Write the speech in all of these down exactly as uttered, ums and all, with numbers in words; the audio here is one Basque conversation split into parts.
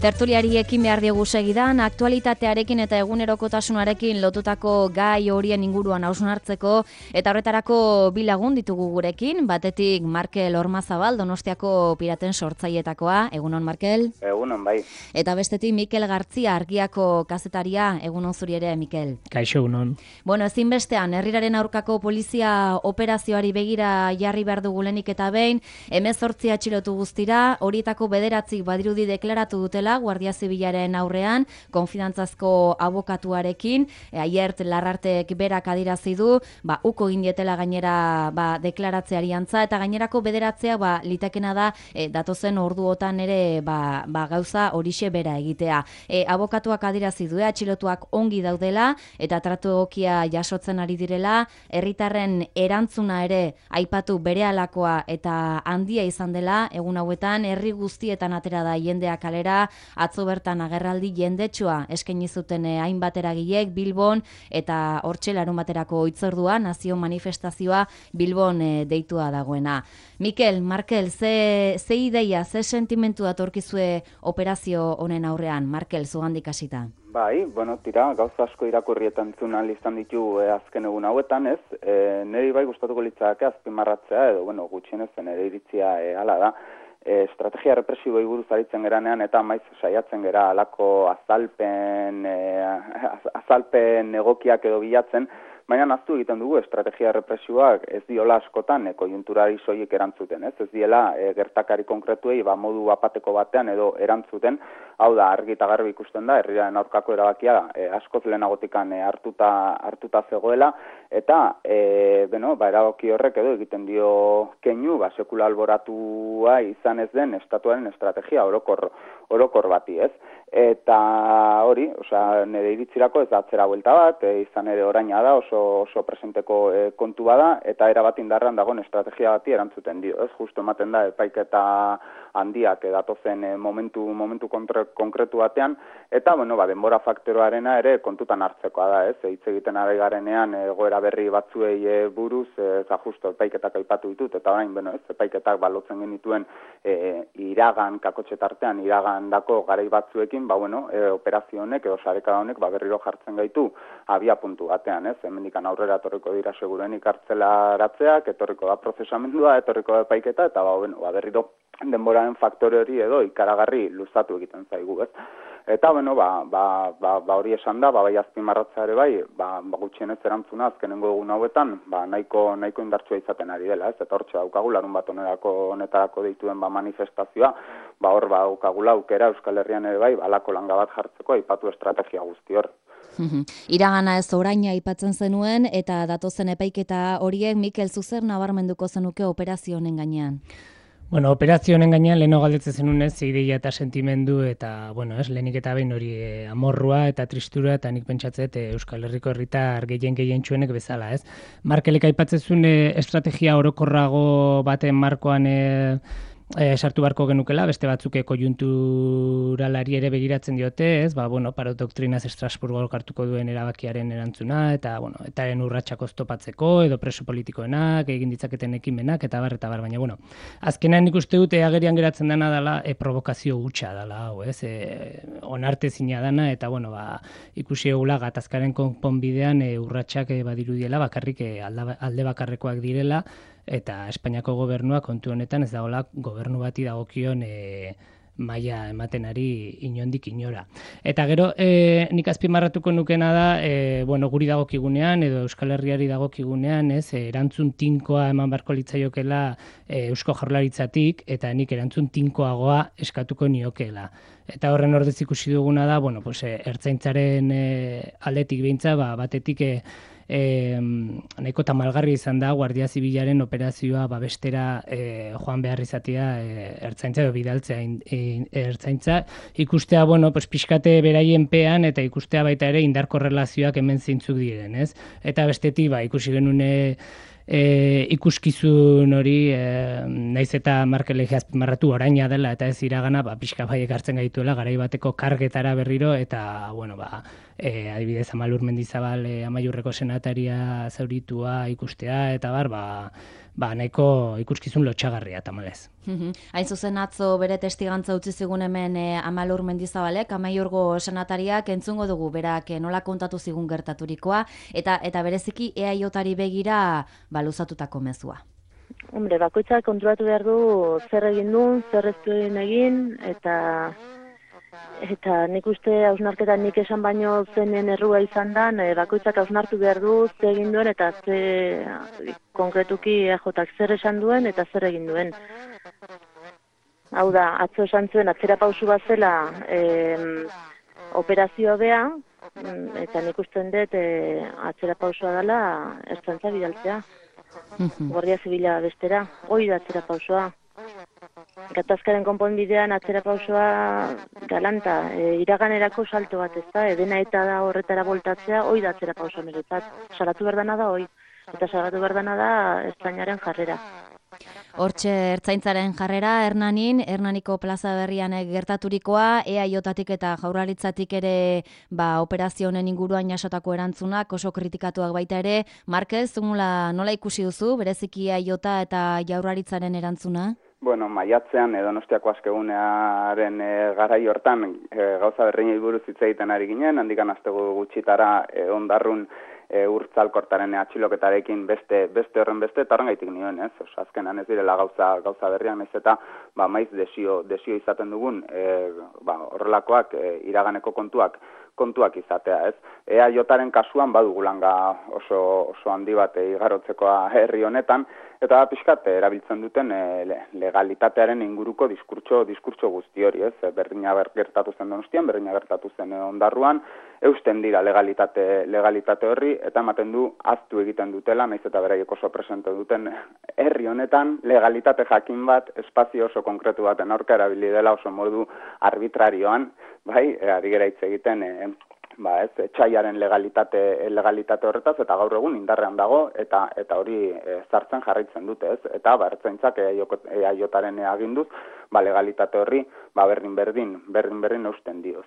Tertuliari ekin behar diegu segidan, aktualitatearekin eta egunerokotasunarekin lotutako gai horien inguruan hausnartzeko, eta horretarako bi lagun ditugu gurekin, batetik Markel Ormazabal, Donostiako piraten sortzaietakoa. Egunon, Markel? Egunon, bai. Eta bestetik Mikel Gartzia, Argiako kazetaria. Egunon zuri ere, Mikel? Kaixo, egunon. Bueno, ezinbestean, herriraren aurkako polizia operazioari begira jarri behar dugu lehenik eta behin, hemezortzi atxilotu guztira, horietako bederatzik badirudi deklaratu dutela Guardia Zibilaren aurrean, konfidantzazko abokatuarekin, e, Aiert Larrartek berak adirazi du, ba, uko indietela gainera ba, deklaratzeari antza, eta gainerako bederatzea ba, litekena da e, datozen orduotan ere ba, ba, gauza horixe bera egitea. E, abokatuak adirazi du, atxilotuak ongi daudela, eta tratu egokia jasotzen ari direla, herritarren erantzuna ere aipatu berealakoa eta handia izan dela, egun hauetan, herri guztietan atera da jendea kalera, atzo bertan agerraldi jendetsua eskaini zuten hainbat eragilek Bilbon, eta hortxe larun baterako hitzordua, nazio manifestazioa Bilbon e, deitua dagoena. Mikel, Markel, ze, ze ideia, ze sentimentu datorkizue operazio honen aurrean? Markel, zugandik hasita. Bai, bueno, tira, gauza asko irakurrietan zuen izan ditu e, azken egun hauetan, ez? E, niri bai gustatuko litzake azpimarratzea, edo, bueno, gutxienez nire iritzia e, hala da. E, estrategia represiboei buruz aritzen geranean eta maiz saiatzen gera alako azalpen, e, azalpen egokiak edo bilatzen, baina naztu egiten dugu estrategia represioak ez diola askotan e, konjunturari soilik erantzuten, ez? Ez diela e, gertakari konkretuei ba, modu apateko batean edo erantzuten, hau da, argi eta garbi ikusten da, herriaren aurkako erabakia e, askoz lehenagotikan e, hartuta, hartuta zegoela, eta e, bueno, ba, erabaki horrek edo egiten dio keinu, ba, sekula alboratua izan ez den estatuaren estrategia orokor, orokor bati, ez? Eta hori, osea, nire iritzirako ez da atzera buelta bat, e, izan ere oraina da, oso, oso presenteko e, kontu bada, eta erabat indarrean dagoen estrategia bati erantzuten dio, ez? Justo ematen da, epaiketa handiak datozen e, momentu, momentu kontre, konkretu batean, eta, bueno, ba, denbora faktoroarena ere kontutan hartzekoa da, ez? Hitz egiten ari garenean egoera berri batzuei e, buruz, e, eta justo epaiketak aipatu ditut, eta orain, bueno, ez, epaiketak balotzen genituen e, iragan kakotxetartean, iragan dako garai batzuekin, ba, bueno, e, operazio honek edo sareka honek ba, berriro jartzen gaitu abia puntu batean, ez? Hemendikan aurrera etorriko dira segurenik hartzelaratzeak, etorriko da prozesamendua, etorriko da epaiketa, eta ba, bueno, ba, berriro denboraren faktore hori edo ikaragarri luzatu egiten zaigu, ez? Eta, bueno, ba, ba, ba, ba hori esan da, ba, bai azpimarratza ere bai, ba, ba gutxienez erantzuna azkenengo egun hauetan, ba, nahiko, nahiko indartsua izaten ari dela, ez? Eta hortxe daukagu, larun bat honerako, honetarako deituen ba, manifestazioa, ba, hor ba, daukagula aukera Euskal Herrian ere bai, balako langa bat jartzeko aipatu estrategia guzti hor. Iragana ez oraina aipatzen zenuen, eta datozen epaiketa horiek Mikel Zuzer nabarmenduko zenuke operazio honen gainean. Bueno, operazio honen gainean leheno galdetzen zenun ez, ideia eta sentimendu, eta, bueno, ez, lehenik eta behin hori e, amorrua eta tristura, eta nik pentsatzet e, Euskal Herriko herritar gehien gehien txuenek bezala, ez. Markelek aipatzen zuen e, estrategia orokorrago baten markoan e, E, sartu barko genukela, beste batzuk konjunturalari ere begiratzen diote, ez? Ba, bueno, Parot doktrinaz Estrasburgo hartuko duen erabakiaren erantzuna, eta, bueno, etaren urratsak oztopatzeko, edo preso politikoenak, egin ditzaketen ekimenak, eta bar, eta bar, baina, bueno, azkenean nik uste dute agerian geratzen dena dela, e, provokazio hutsa dela, hau, ez? E, onartezina dana, eta, bueno, ba, ikusi egula gatazkaren konponbidean e, urratsak e, badirudiela, bakarrik e, alda, alde bakarrekoak direla, eta Espainiako gobernua kontu honetan ez dagoela gobernu bati dagokion e, maila ematen ari inondik inora. Eta gero e, nik azpimarratuko nukena da, e, bueno, guri dagokigunean edo Euskal Herriari dagokigunean, ez, erantzun tinkoa eman beharko litzaiokela e, Eusko Jaurlaritzatik, eta nik erantzun tinkoagoa eskatuko niokeela. Eta horren ordez ikusi duguna da, bueno, pues, e, ertzaintzaren e, aldetik behintza, ba, batetik e, E, nahiko tamalgarri izan da Guardia Zibilaren operazioa babestera e, joan behar izatea e, ertzaintza edo bidaltzea e, ertzaintza ikustea, bueno, pues, pixkate beraien pean eta ikustea baita ere indarko relazioak hemen zeintzuk diren, ez? Eta bestetik, ba, ikusi genune e, ikuskizun hori, e, naiz eta Markelek azpimarratu oraina dela eta ez iragana, ba, pixka baiek hartzen gaituela garai bateko kargetara berriro, eta, bueno, ba, e, adibidez Amalur Mendizabal e, Amaiurreko senataria zauritua ikustea, eta bar, ba, ba, nahiko ikuskizun lotxagarria tamalez. Hain zuzen atzo bere testigantza utzi zigun hemen e, Amalur Mendizabalek, Amaiurgo senatariak entzungo dugu berak e, nola kontatu zigun gertaturikoa, eta eta bereziki E A Jari begira ba, luzatutako mezua. Hombre, bakoitzak kontrolatu behar du zer egin duen, zer ez duen egin, eta eta nik uste hausnarketa nik esan baino zenen errua izan da, e, bakoitzak hausnartu behar du zer egin duen, eta ze konkretuki E A Jak zer esan duen, eta zer egin duen. Hau da, atzo esan zuen atzera pausu bat zela e, operazioa bea, eta nik usten dut e, atzera pausua dela ertzantza bidaltzea. Guardia Zibila bestera, hoi da atzera pausoa. Gatazkaren konponbidean atzera pausoa galanta, e, iraganerako salto bat ez da, edena eta da horretara voltatzea, hoi da atzera pausoa meretzat. Salatu berdana da hoi, eta salatu berdana da Espainiaren jarrera. Hortxe ertzaintzaren jarrera, Hernanin, Hernaniko plaza berrian gertaturikoa, E A Jtik eta Jaurlaritzatik ere ba, operazio honen inguruan jasotako erantzunak oso kritikatuak baita ere. Marquez, nola, nola ikusi duzu, bereziki E A J eta Jaurlaritzaren erantzuna? Bueno, maiatzean edo Donostiako askegunearen e, garai hortan e, gauza berreinei buruz hitz egiten ari ginen, handikan astego gutxitara e, ondarrun e, urtzalkortaren atxiloketarekin beste beste horren beste eta horren gaitik nioen, ez? Oso, azkenan ez direla gauza gauza berriak naiz eta ba maiz desio desio izaten dugun e, ba, horrelakoak e, iraganeko kontuak kontuak izatea, ez? E A Jaren kasuan badugulanga oso oso handi bat e, igarotzekoa herri honetan, eta pixkat erabiltzen duten e, legalitatearen inguruko diskurtso diskurtso guzti hori, ez? Berdina gertatu zen Donostian, berdina gertatu zen Ondarruan, eusten dira legalitate legalitate horri eta ematen du aztu egiten dutela, naiz eta beraiek oso presente duten herri honetan legalitate jakin bat espazio oso konkretu baten aurka erabili dela oso modu arbitrarioan, bai, ari gera hitz egiten e, ba, ez, etxaiaren legalitate legalitate horretaz eta gaur egun indarrean dago eta eta hori e, zartzen jarraitzen dute, ez? Eta ba ertzaintzak E A Jaren aginduz, ba legalitate horri ba berdin berdin berdin berdin eusten dioz.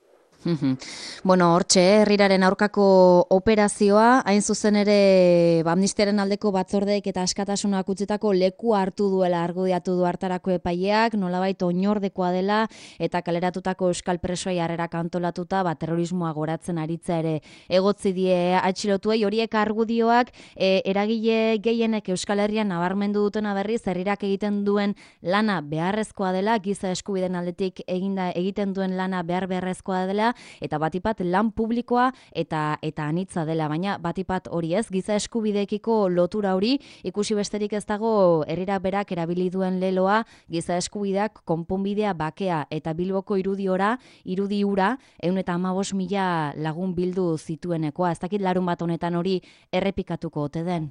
Bueno, hortxe, herriraren aurkako operazioa, hain zuzen ere ba, amnistiaren aldeko batzordeek eta askatasunak utzitako leku hartu duela argudiatu du hartarako epaileak, nolabait oinordekoa dela eta kaleratutako euskal presoai harrerak antolatuta ba, terrorismoa goratzen aritza ere egotzi die atxilotuei. Horiek argudioak e, eragile gehienek Euskal Herrian nabarmendu dutena berriz, herrirak egiten duen lana beharrezkoa dela, giza eskubideen aldetik eginda egiten duen lana behar beharrezkoa dela, eta batipat lan publikoa eta eta anitza dela, baina batipat hori ez, giza eskubideekiko lotura hori ikusi besterik ez dago herrirak berak erabili duen leloa, giza eskubideak konponbidea bakea eta Bilboko irudiora, irudi ura, ehun eta hamabost mila lagun bildu zituenekoa. Ez dakit larun bat honetan hori errepikatuko ote den?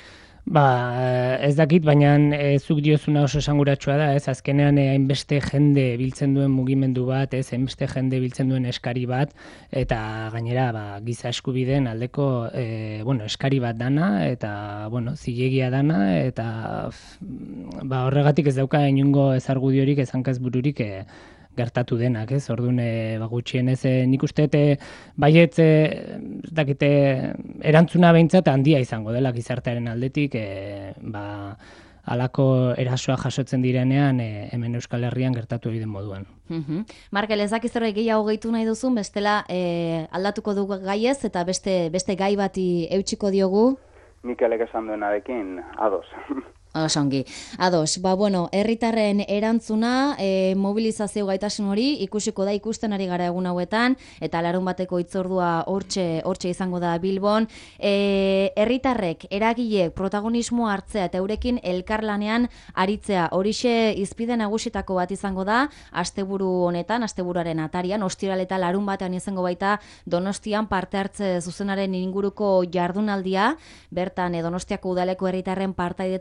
Ba, ez dakit, baina e, zuk diozuna oso esanguratsua da, ez, azkenean hainbeste jende biltzen duen mugimendu bat, ez, hainbeste jende biltzen duen eskari bat, eta gainera, ba, giza eskubideen aldeko, e, bueno, eskari bat dana, eta, bueno, zilegia dana, eta, ba, horregatik ez dauka inungo ezargudiorik, ezankaz bururik, e, gertatu denak, ez? Orduan, ba, gutxienez, nik uste baiet, dakite, erantzuna behintzat handia izango dela gizartearen aldetik, e, ba, halako erasoa jasotzen direnean e, hemen Euskal Herrian gertatu egiten moduan. Uh-huh. Markel, ez dakiz zerbait gehiago gehitu nahi duzun, bestela e, aldatuko dugu gaiez eta beste, beste gai bati eutxiko diogu? Mikelek esan duenarekin, ados. Osongi. Ados, ba bueno, herritarren erantzuna, e, mobilizazio gaitasun hori ikusiko da, ikusten ari gara egun hauetan, eta larun bateko hitzordua hortxe hortxe izango da Bilbon. E, herritarrek, eragilek protagonismo hartzea eta eurekin elkarlanean aritzea, horixe izpide nagusitako bat izango da, asteburu honetan, asteburuaren atarian, ostiral eta larun batean izango baita Donostian parte hartze zuzenaren inguruko jardunaldia, bertan e, Donostiako udaleko herritarren partaidetza sailak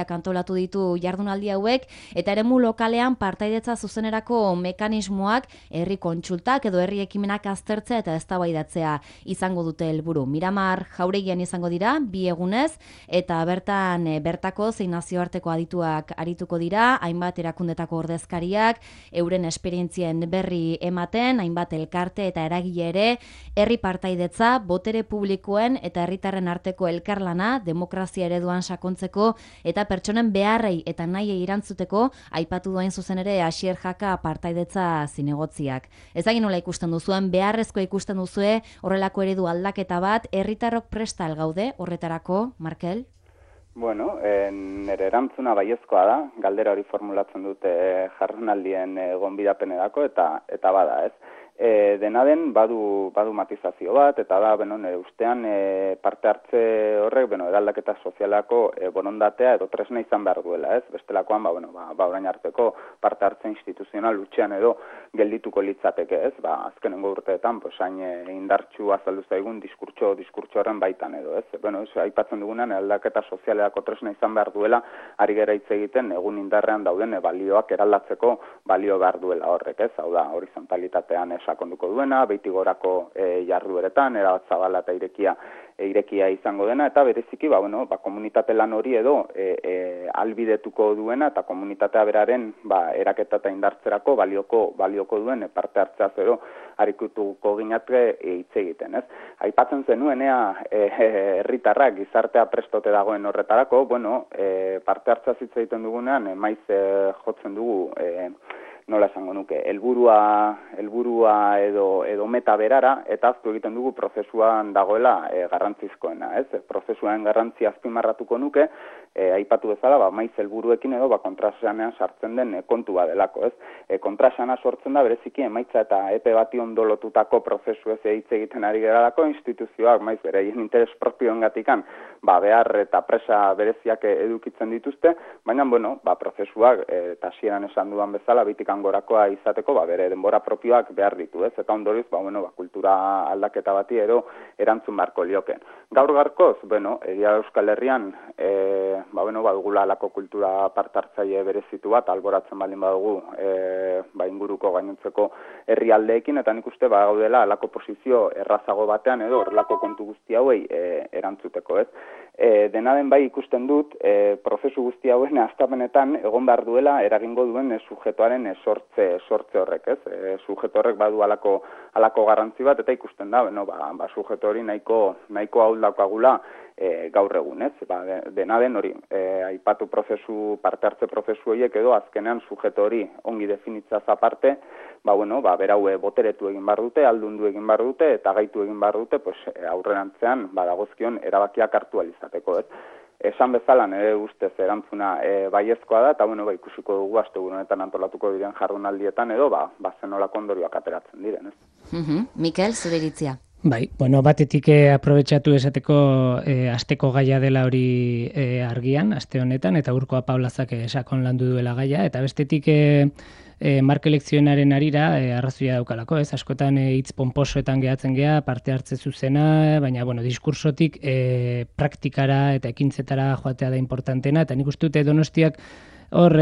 Sailak antolatu ditu jardunaldi hauek, eta eremu lokalean partaidetza zuzenerako mekanismoak, herri kontsultak edo herri ekimenak aztertzea eta eztabaidatzea izango dute helburu. Miramar Jauregian izango dira, bi egunez, eta bertan bertako zein nazioarteko adituak arituko dira, hainbat erakundetako ordezkariak, euren esperientzien berri ematen, hainbat elkarte eta eragile ere, herri partaidetza, botere publikoen eta herritarren arteko elkarlana, demokrazia ereduan sakontzeko eta pertsonen beharrei eta nahiei erantzuteko, aipatu duen zuzen ere Asier Jaka partaidetza zinegotziak. Ezagin nola ikusten duzuen, beharrezko ikusten duzue horrelako eredu aldaketa bat, herritarrok presta gaude horretarako, Markel? Bueno, eh, nire erantzuna baiezkoa da, galdera hori formulatzen dute jardunaldien eh, gonbidapenerako eta eta bada, ez? E, dena den badu, badu matizazio bat, eta da, beno, nire ustean e, parte hartze horrek, beno, eraldaketa sozialako e, borondatea edo tresna izan behar duela, ez? Bestelakoan, ba, bueno, ba, ba orain arteko parte hartze instituzional utxean edo geldituko litzateke, ez? Ba, azkenengo urteetan, pues, hain e, indartxu azaldu zaigun diskurtso, diskurtso horren baitan edo, ez? Bueno, ez, aipatzen dugunan, eraldaketa sozialeko tresna izan behar duela, ari gera hitz egiten, egun indarrean dauden e, balioak eraldatzeko balio behar duela horrek, ez? Hau da, horizontalitatean sakonduko duena, behitik gorako e, jardueretan, erabat zabala eta irekia, e, irekia izango dena, eta bereziki, ba, bueno, ba, komunitate lan hori edo e, e, albidetuko duena, eta komunitatea beraren ba, eraketa eta indartzerako balioko, balioko duen e, parte hartzea zero harikutuko ginatke e, hitz egiten, ez? Aipatzen zenuenea herritarrak e, gizartea prestote dagoen horretarako, bueno, e, parte hartzea hitz egiten dugunean, e, maiz e, jotzen dugu e, nola esango nuke, helburua helburua edo edo meta berara, eta aztu egiten dugu prozesuan dagoela e, garrantzizkoena, ez? Prozesuaren garrantzia azpimarratuko nuke, e, aipatu bezala, ba, maiz helburuekin edo ba, kontrasanean sartzen den e, kontu badelako, ez? E, kontrasana sortzen da bereziki emaitza eta epe bati ondo lotutako prozesu ez hitz egiten ari geralako instituzioak, maiz bereien interes propioengatikan, ba, behar eta presa bereziak edukitzen dituzte, baina, bueno, ba, prozesuak, e, eta hasieran esan dudan bezala, bitik gorakoa izateko, ba, bere denbora propioak behar ditu, ez? Eta ondorioz, ba, bueno, ba, kultura aldaketa bati ero erantzun barko lioken. Gaur garkoz, bueno, egia Euskal Herrian, e, ba, bueno, badugula alako kultura partartzaile berezitu bat, alboratzen baldin badugu, e, ba, inguruko gainontzeko herrialdeekin, eta nik uste, ba, gaudela alako posizio errazago batean, edo horrelako kontu guzti hauei e, erantzuteko, ez? E, dena den bai ikusten dut, e, prozesu guzti hauen astapenetan egon behar duela eragingo duen e, subjetoaren e, sortze, sortze horrek, ez? E, subjeto horrek badu alako, alako garrantzi bat, eta ikusten da, bueno, ba, ba subjeto hori nahiko, nahiko ahul daukagula e, gaur egun, ez? Ba, de, dena den hori, e, aipatu prozesu, parte hartze prozesu horiek edo azkenean subjeto hori ongi definitzaz aparte, ba, bueno, ba, berau e, boteretu egin behar dute, aldundu egin behar dute, eta gaitu egin behar dute, pues, e, aurrerantzean, ba, dagozkion erabakiak hartu alizateko, ez? Esan bezala nire ustez erantzuna e, baiezkoa da, eta bueno, ba, ikusiko dugu asteburu honetan antolatuko diren jardunaldietan edo ba, ba zenolako ondorioak ateratzen diren, ez? Mm-hmm. Mikel, zure iritzia. Bai, bueno, batetik eh, aprobetxatu esateko eh, asteko gaia dela hori eh, argian, aste honetan, eta urkoa Paulazak eh, sakon landu duela gaia, eta bestetik eh, E, marko elekzionaren arira, e, arrazoia daukalako, ez, askotan e, hitz ponposoetan gehatzen gea, parte hartze zuzena, baina, bueno, diskursotik e, praktikara eta ekintzetara joatea da importantena, eta nik uste dute Donostiak hor,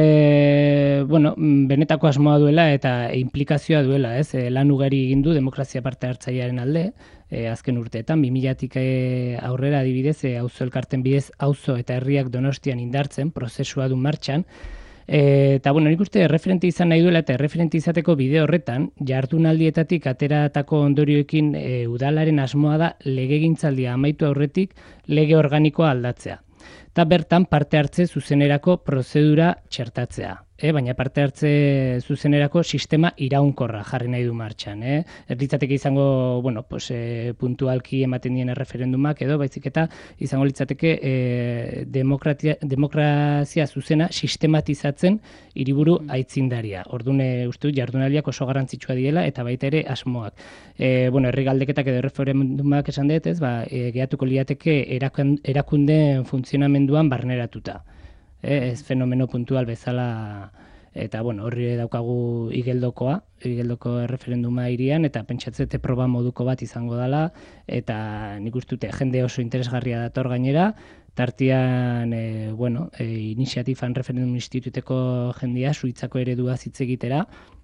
e, bueno, benetako asmoa duela eta implikazioa duela, ez, e, lan ugari egin du demokrazia parte hartzailearen alde, e, azken urteetan, bi milatik e, aurrera adibidez, e, auzo elkarten bidez, auzo eta herriak Donostian indartzen, prozesua du martxan, E, eta, bueno, nik uste erreferente izan nahi duela eta erreferente izateko bide horretan, jardunaldietatik ateratako ondorioekin e, udalaren asmoa da legegintzaldia amaitu aurretik lege organikoa aldatzea. Eta bertan parte hartze zuzenerako prozedura txertatzea. E, baina parte hartze zuzenerako sistema iraunkorra jarri nahi du martxan. Eh? Erditzateke izango, bueno, pues, e, puntualki ematen dien erreferendumak edo, baizik eta izango litzateke e, demokratia, demokrazia zuzena sistematizatzen hiriburu aitzindaria. Orduan, uste dut, jardunaldiak oso garrantzitsua diela eta baita ere asmoak. E, bueno, herri galdeketak edo erreferendumak esan dut, ez, ba, e, gehatuko liateke erakundeen funtzionamenduan barneratuta. Ez fenomeno puntual bezala, eta bueno, horri daukagu igeldokoa, igeldoko erreferenduma hirian, eta pentsatzete proba moduko bat izango dela, eta nik uste dute jende oso interesgarria dator gainera, tartian, e, bueno, e, iniziatifan referendum instituteko jendia, Suitzako eredua hitz egitera,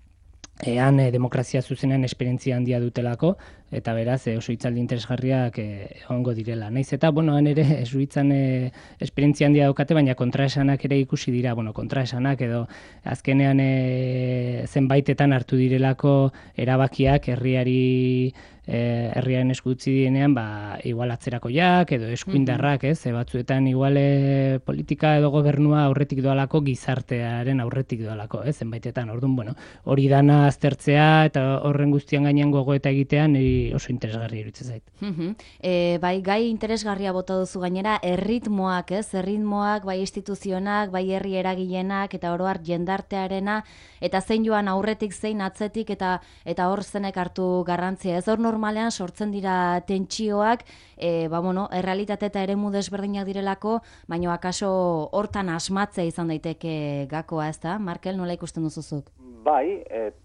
ean e, demokrazia zuzenean esperientzia handia dutelako, eta beraz e, oso hitzaldi interesgarriak e, egongo direla. Naiz eta, bueno, han ere, Suitzan e, esperientzia handia daukate, baina kontraesanak ere ikusi dira, bueno, kontraesanak edo azkenean e, zenbaitetan hartu direlako erabakiak herriari E, herriaren eskutzi dienean, ba, igual atzerakoiak edo eskuindarrak, ez? E, batzuetan igual e, politika edo gobernua aurretik doalako gizartearen aurretik doalako, ez? Zenbaitetan, orduan, bueno, hori dana aztertzea eta horren guztian gainean gogoeta egitean niri oso interesgarria iruditzen zait. E, bai, gai interesgarria bota duzu gainera, erritmoak, ez? Erritmoak, bai instituzionak, bai herri eragilenak eta oro har jendartearena, eta zein joan aurretik zein atzetik eta eta hor zenek hartu garrantzia. Ez hor normalean sortzen dira tentsioak, e, ba, bueno, errealitate eta eremu desberdinak direlako, baina akaso hortan asmatzea izan daiteke gakoa, ez da? Markel, nola ikusten duzuzuk? Bai,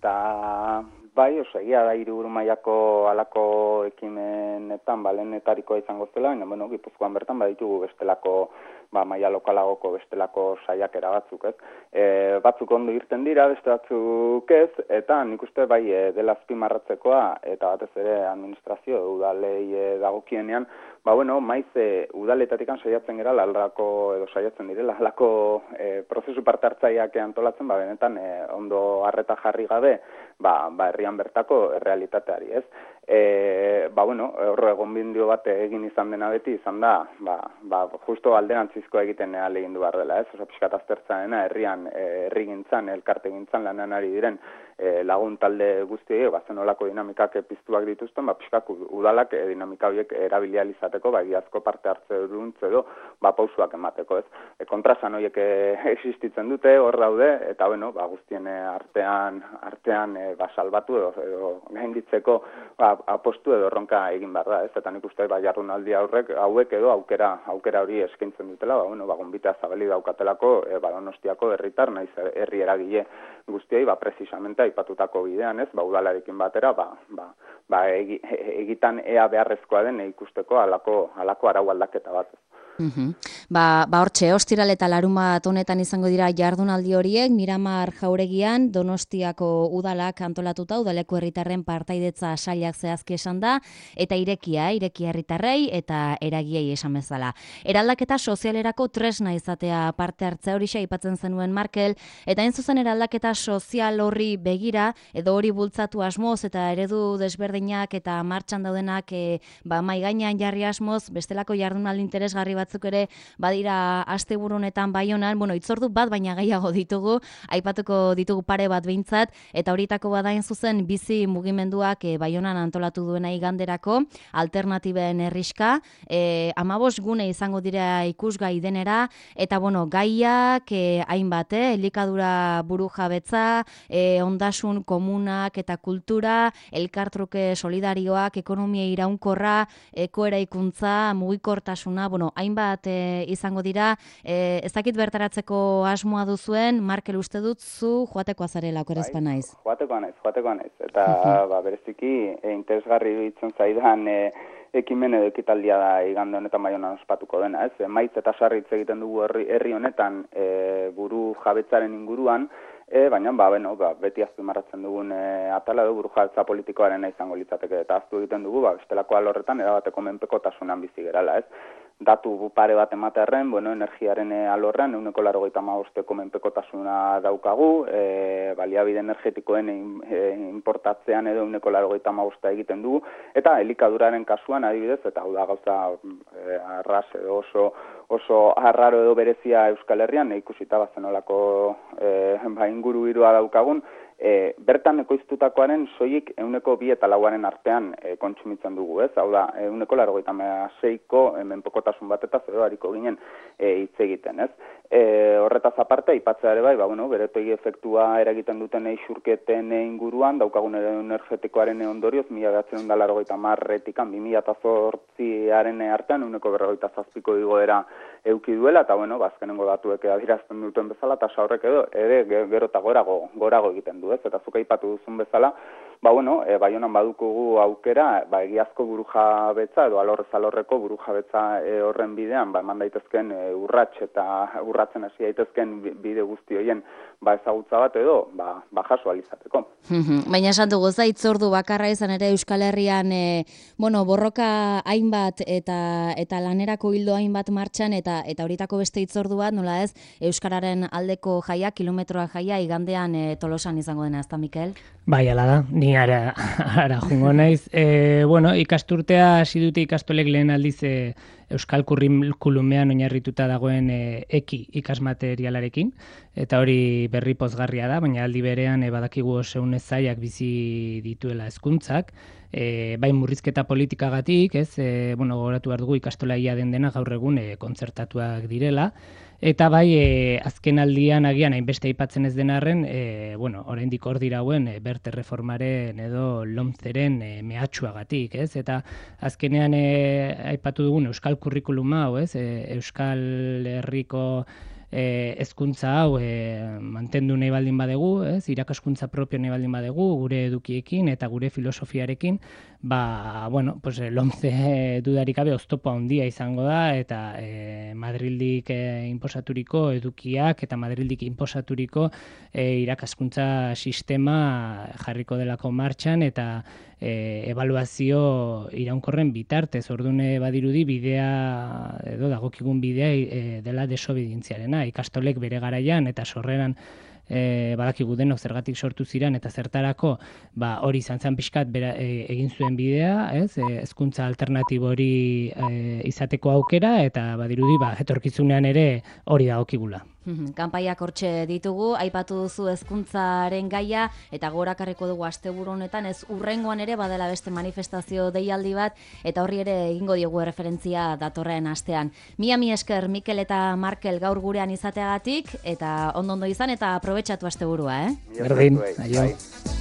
eta bai, oso egia da hiriburu mailako halako ekimenetan, ba, lehenetarikoa izango zela, baina, bueno, Gipuzkoan bertan baditugu bestelako, ba, maila lokalagoko bestelako saiakera batzuk, ez? E, batzuk ondo irten dira, beste batzuk ez, eta nik uste bai e, dela azpimarratzekoa, eta batez ere administrazio udalei e, dagokienean, ba, bueno, maiz e, udaletatikan saiatzen gara, halako edo saiatzen direla, halako e, prozesu parte hartzaileak antolatzen, ba, benetan e, ondo harreta jarri gabe, ba, ba herrian bertako realitateari, ez? E, ba, bueno, horro egon bindio bat egin izan dena beti, izan da, ba, ba justo alderantzizko egiten egin du behar dela, ez? Osa, pixkat aztertzaena, herrian, e, herri gintzan, elkarte gintzan lanan ari diren e, lagun talde guztiei, ba, zenolako dinamikak piztuak dituzten, ba, pixkak udalak e, dinamika horiek erabilializateko, ba, egiazko parte hartze duruntz edo, ba, pausuak emateko, ez? E, kontrasan horiek e, existitzen dute, hor daude, eta, bueno, ba, guztien e, artean, artean e, ba, salbatu edo, edo gainditzeko, ba, apostu edo erronka egin behar da, ez? Eta nik uste, ba, jardunaldi aurrek, hauek edo aukera, aukera hori eskaintzen dutela, ba, bueno, ba, gonbitea zabali daukatelako, e, ba, Donostiako herritar, naiz herri eragile guztiei, ba, precisamente aipatutako bidean, ez? Ba, udalarekin batera, ba, ba, ba, egi, egitan ea beharrezkoa den ikusteko halako, halako arau aldaketa bat. Uhum. Ba, ba hortxe, ostiral eta larunbat honetan izango dira jardunaldi horiek, Miramar Jauregian, Donostiako udalak antolatuta, udaleko herritarren partaidetza sailak zehazki esan da, eta irekia, irekia herritarrei eta eragiei esan bezala. Eraldaketa sozialerako tresna izatea parte hartzea hori aipatzen zenuen Markel, eta hain zuzen eraldaketa sozial horri begira, edo hori bultzatu asmoz eta eredu desberdinak eta martxan daudenak e, ba, mai gainean jarri asmoz, bestelako jardunaldi interesgarri batzuk ere badira asteburunetan Baionan, bueno, itzordu bat baina gehiago ditugu, aipatuko ditugu pare bat behintzat, eta horietako badain zuzen bizi mugimenduak e, Baionan antolatu duena iganderako, alternatiben herriska, e, amabos gune izango dira ikusgai denera, eta bueno, gaiak e, hainbat, eh, elikadura buru jabetza, e, ondasun komunak eta kultura, elkartruke solidarioak, ekonomia iraunkorra, ekoeraikuntza, mugikortasuna, bueno, hainbat e, izango dira, e, ez dakit bertaratzeko asmoa duzuen, Markel, uste dut zu joateko azarela, okerezpa naiz. Joateko naiz, joateko naiz, eta ba, bereziki e, interesgarri iruditzen zaidan e, ekimen edo ekitaldia da igande honetan Baionan ospatuko dena, ez? Maitz eta sarritz egiten dugu herri, herri honetan e, buru jabetzaren inguruan, E, baina, ba, bueno, ba, beti azpimarratzen dugun e, atala du burujabetza politikoaren izango litzateke, eta aztu egiten dugu, ba, bestelako alorretan erabateko menpekotasunan bizi gerala, ez? Datu pare bat ematearren, bueno, energiaren alorrean, ehuneko laurogeita hamabosteko menpekotasuna daukagu, e, baliabide energetikoen e, importatzean edo ehuneko laurogeita hamabosta egiten dugu, eta elikaduraren kasuan adibidez, eta hau da gauza e, arras edo oso oso arraro edo berezia Euskal Herrian, ikusita bazenolako e, ba, inguru girua daukagun, e, bertan ekoiztutakoaren soilik ehuneko bi eta lauaren artean e, kontsumitzen dugu, ez? Hau da, ehuneko laurogeita hamaseiko menpekotasun bat eta zero hariko ginen e, hitz egiten, ez? E, horretaz aparte, aipatzea ere bai, ba, bueno, beretegi efektua eragiten duten isurketen inguruan, daukagun energetikoaren ondorioz, mila bederatziehun eta laurogeita hamarretik bi mila zortziaren artean, ehuneko berrogeita zazpiko igoera euki duela, eta bueno, bazkenengo datuek adierazten duten bezala, eta horrek edo ere gero eta gorago, gorago egiten du, ez? Eta zuk aipatu duzun bezala, Ba, bueno, e, Baionan badukugu aukera, ba, egiazko burujabetza edo alorrez alorreko burujabetza e, horren bidean, ba, eman daitezken e, urrats eta urratzen hasi daitezken bide guzti horien ba, ezagutza bat edo ba, ba jaso alizateko. Baina esan dugu, za itzordu bakarra izan ere Euskal Herrian e, bueno, borroka hainbat eta eta lanerako hildo hainbat martxan eta eta horietako beste itzordu bat, nola ez, Euskararen aldeko jaia, kilometroa jaia, igandean e, Tolosan izango dena, ezta Mikel? Bai, ala da, ni ara, ara jungo naiz. E, bueno, ikasturtea hasi dute ikastolek lehen aldiz e, Euskal Kurrikulumean oinarrituta dagoen e, eki ikasmaterialarekin, eta hori berri pozgarria da, baina aldi berean e, badakigu oseun ezaiak bizi dituela hezkuntzak, e, bai murrizketa politikagatik, ez, e, bueno, gogoratu behar dugu ikastolaia den dena gaur egun e, kontzertatuak direla, eta bai, e, azken aldian agian hainbeste aipatzen ez denarren, e, bueno, oraindik hor dirauen e, berte reformaren edo lomzeren e, mehatxuagatik, ez? Eta azkenean e, aipatu dugun Euskal Kurrikuluma hau, ez? E, Euskal Herriko E, ezkuntza hau e, mantendu nahi baldin badegu, ez, irakaskuntza propio nahi baldin badegu, gure edukiekin eta gure filosofiarekin, ba, bueno, pues, lomze dudarik gabe oztopo handia izango da, eta e, Madrildik e, inposaturiko edukiak eta Madrildik inposaturiko e, irakaskuntza sistema jarriko delako martxan, eta E, ebaluazio iraunkorren bitartez, ordune badirudi bidea, edo dagokigun bidea e, dela desobedientziarena, ikastolek bere garaian eta sorreran e, badakigu denok zergatik sortu ziren eta zertarako, ba, hori izan zen pixkat bera, e, egin zuen bidea, ez, e, hezkuntza alternatibo hori e, izateko aukera, eta badirudi ba, etorkizunean ere hori dagokigula. Kanpaiak hortxe ditugu, aipatu duzu hezkuntzaren gaia, eta gorakarriko dugu asteburu honetan, ez urrengoan ere badela beste manifestazio deialdi bat, eta horri ere egingo diogu referentzia datorren astean. Mia mi esker Mikel eta Markel gaur gurean izateagatik, eta ondo ondo izan, eta aprobetxatu asteburua, eh? Berdin, aio.